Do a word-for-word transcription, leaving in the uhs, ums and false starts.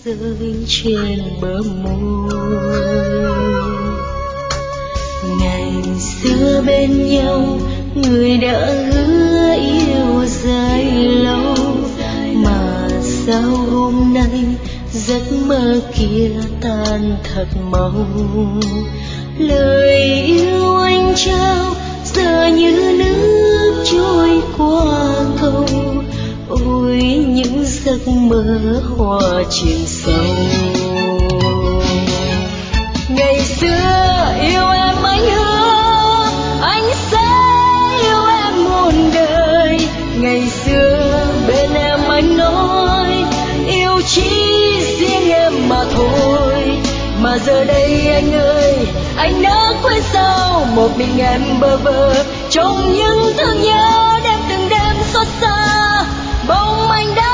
rơi trên bờ môi. Ngày xưa bên nhau người đã hứa yêu dài lâu, mà sao hôm nay giấc mơ kia tan thật mau. Lời yêu anh trao giờ như nước trôi qua cầu, ôi những giấc mơ hoa trên sâu. Ngày xưa yêu em anh hứa anh sẽ yêu em muôn đời. Ngày xưa bên em anh nói yêu chỉ riêng em mà thôi. Mà giờ đây anh ơi, anh đã quên sao một mình em bơ vơ trong những thương nhớ đêm từng đêm xót xa. Bỗng anh đã